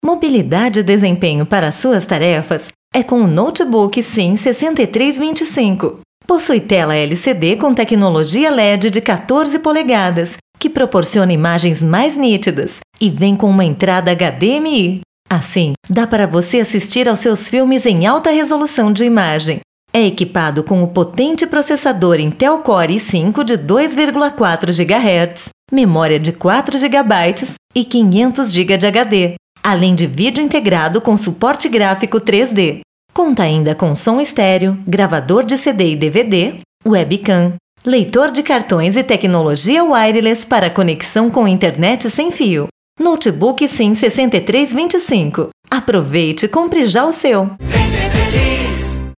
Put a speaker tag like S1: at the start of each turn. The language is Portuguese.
S1: Mobilidade e desempenho para suas tarefas é com o Notebook Sim 6325. Possui tela LCD com tecnologia LED de 14 polegadas, que proporciona imagens mais nítidas e vem com uma entrada HDMI. Assim, dá para você assistir aos seus filmes em alta resolução de imagem. É equipado com o potente processador Intel Core i5 de 2,4 GHz, memória de 4 GB e 500 GB de HD, além de vídeo integrado com suporte gráfico 3D. Conta ainda com som estéreo, gravador de CD e DVD, webcam, leitor de cartões e tecnologia wireless para conexão com internet sem fio. Notebook Sim 6325. Aproveite e compre já o seu!